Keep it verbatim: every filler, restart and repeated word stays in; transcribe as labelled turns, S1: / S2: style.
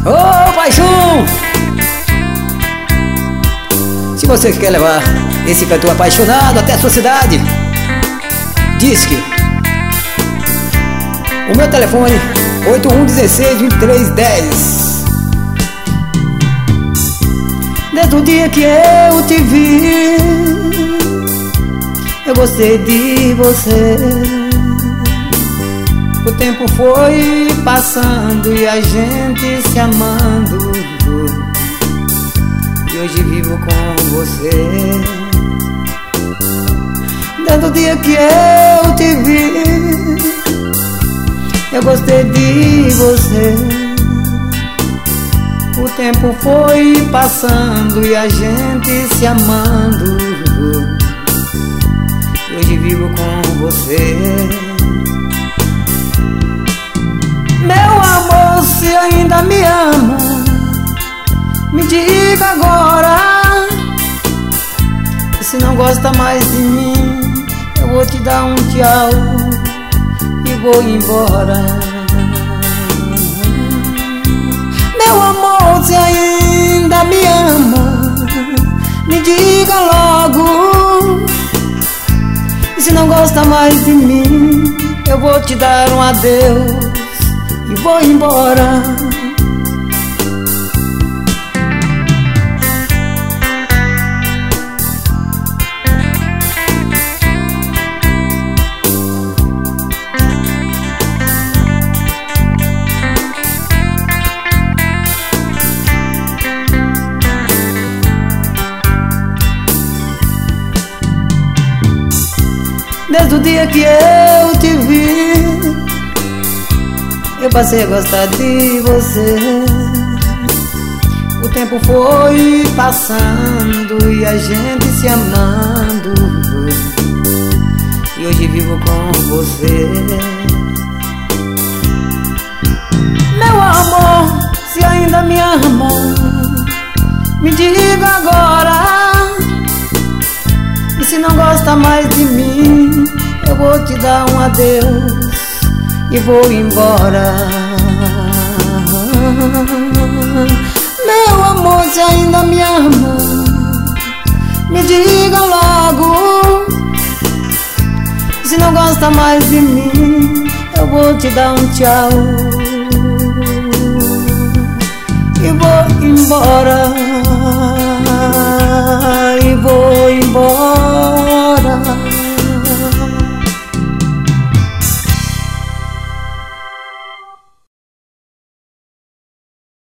S1: Ô paixão! Se você quer levar esse cantor apaixonado até a sua cidade, disque. O meu telefone oito um um seis, vinte e três dez. Desde o dia que eu te vi, eu gostei de você. O tempo foi passando e a gente se amando, e hoje vivo com você. Desde o dia que eu te vi, eu gostei de você. O tempo foi passando e a gente se amando, e hoje vivo com você. Meu amor, se ainda me ama, me diga agora. E se não gosta mais de mim, eu vou te dar um tchau e vou embora. Meu amor, se ainda me ama, me diga logo. E se não gosta mais de mim, eu vou te dar um adeus e vou embora. Desde o dia que eu te vi, eu passei a gostar de você. O tempo foi passando e a gente se amando, e hoje vivo com você. Meu amor, se ainda me ama, me diga agora. E se não gosta mais de mim, eu vou te dar um adeus e vou embora. Meu amor, se ainda me ama, me diga logo. Se não gosta mais de mim, eu vou te dar um tchau e vou embora. E vou embora.